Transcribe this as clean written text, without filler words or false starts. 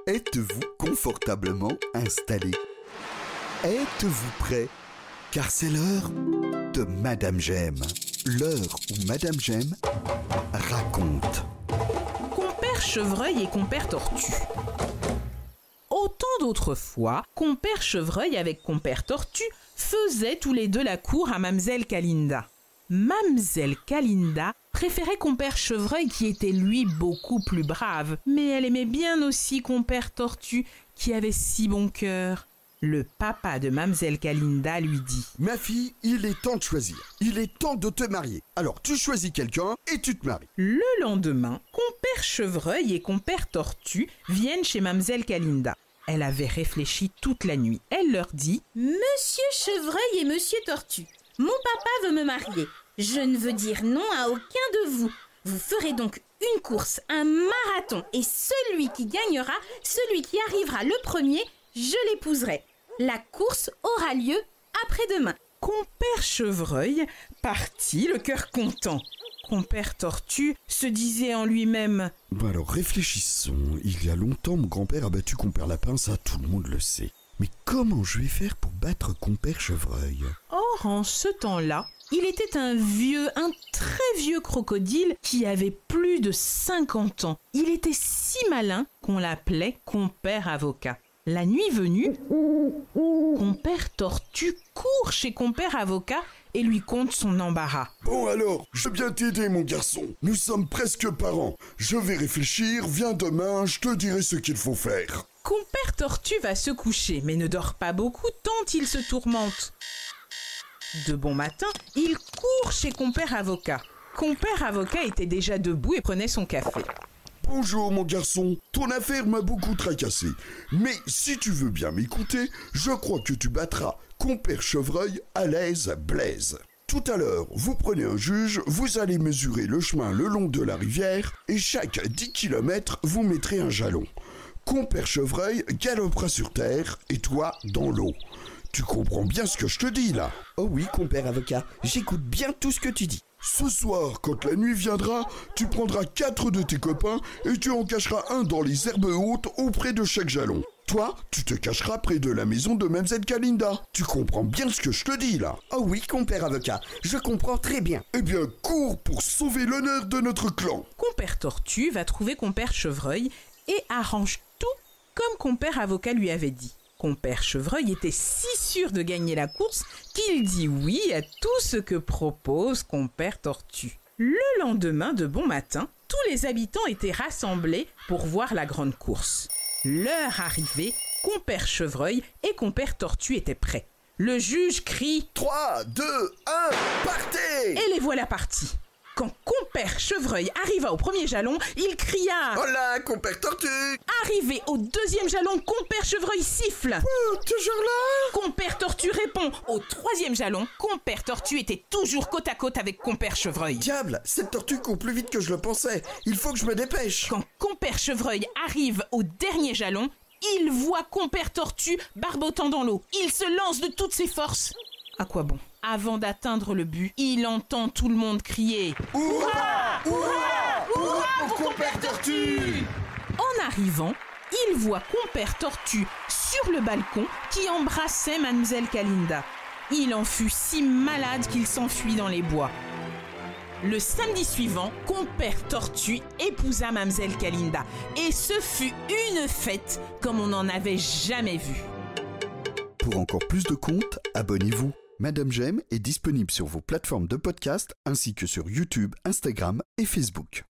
Êtes-vous confortablement installé? Êtes-vous prêt? Car c'est l'heure de Madame Gemme. L'heure où Madame Gemme raconte. Compère Chevreuil et Compère Tortue. Au temps d'autrefois, Compère Chevreuil avec Compère Tortue faisaient tous les deux la cour à Mamselle Calinda. Mamselle Calinda préférait Compère Chevreuil qui était lui beaucoup plus brave, mais elle aimait bien aussi Compère Tortue qui avait si bon cœur. Le papa de Mamselle Calinda lui dit: Ma fille, il est temps de choisir. Il est temps de te marier. Alors tu choisis quelqu'un et tu te maries. Le lendemain, Compère Chevreuil et Compère Tortue viennent chez Mamselle Calinda. Elle avait réfléchi toute la nuit. Elle leur dit: Monsieur Chevreuil et Monsieur Tortue, mon papa veut me marier. Je ne veux dire non à aucun de vous. Vous ferez donc une course, un marathon, et celui qui gagnera, celui qui arrivera le premier, je l'épouserai. La course aura lieu après-demain. Compère Chevreuil partit le cœur content. Compère Tortue se disait en lui-même: Alors réfléchissons. Il y a longtemps, mon grand-père a battu Compère Lapin, ça tout le monde le sait. Mais comment je vais faire pour battre Compère Chevreuil? Or, en ce temps-là, il était un très vieux crocodile qui avait plus de 50 ans. Il était si malin qu'on l'appelait Compère Avocat. La nuit venue, Compère Tortue court chez Compère Avocat et lui conte son embarras. Bon alors, je viens t'aider mon garçon. Nous sommes presque parents. Je vais réfléchir, viens demain, je te dirai ce qu'il faut faire. Compère Tortue va se coucher, mais ne dort pas beaucoup tant il se tourmente. De bon matin, il court chez Compère Avocat. Compère Avocat était déjà debout et prenait son café. Bonjour mon garçon, ton affaire m'a beaucoup tracassé. Mais si tu veux bien m'écouter, je crois que tu battras Compère Chevreuil à l'aise Blaise. Tout à l'heure, vous prenez un juge, vous allez mesurer le chemin le long de la rivière et chaque 10 km, vous mettrez un jalon. Compère Chevreuil galopera sur terre et toi dans l'eau. Tu comprends bien ce que je te dis là? Oh oui, Compère Avocat, j'écoute bien tout ce que tu dis. Ce soir, quand la nuit viendra, tu prendras 4 de tes copains et tu en cacheras un dans les herbes hautes auprès de chaque jalon. Toi, tu te cacheras près de la maison de Mamselle Calinda. Tu comprends bien ce que je te dis là? Oh oui, Compère Avocat, je comprends très bien. Eh bien, cours pour sauver l'honneur de notre clan. Compère Tortue va trouver Compère Chevreuil et arrange tout comme Compère Avocat lui avait dit. Compère Chevreuil était si sûr de gagner la course qu'il dit oui à tout ce que propose Compère Tortue. Le lendemain de bon matin, tous les habitants étaient rassemblés pour voir la grande course. L'heure arrivée, Compère Chevreuil et Compère Tortue étaient prêts. Le juge crie: 3, 2, 1, partez! Et les voilà partis. Quand Compère Chevreuil arriva au premier jalon, il cria: Hola, Compère Tortue! Arrivé au deuxième jalon, Compère Chevreuil siffle. Toujours là? Compère Tortue répond. Au troisième jalon, Compère Tortue était toujours côte à côte avec Compère Chevreuil. Diable, cette tortue court plus vite que je le pensais. Il faut que je me dépêche. Quand Compère Chevreuil arrive au dernier jalon, il voit Compère Tortue barbotant dans l'eau. Il se lance de toutes ses forces. À quoi bon? Avant d'atteindre le but, il entend tout le monde crier: Hurrah! Hurrah! Hurrah pour Compère Tortue! En arrivant, il voit Compère Tortue sur le balcon qui embrassait Mamselle Calinda. Il en fut si malade qu'il s'enfuit dans les bois. Le samedi suivant, Compère Tortue épousa Mamselle Calinda et ce fut une fête comme on n'en avait jamais vu. Pour encore plus de contes, abonnez-vous. Madame Gemme est disponible sur vos plateformes de podcast ainsi que sur YouTube, Instagram et Facebook.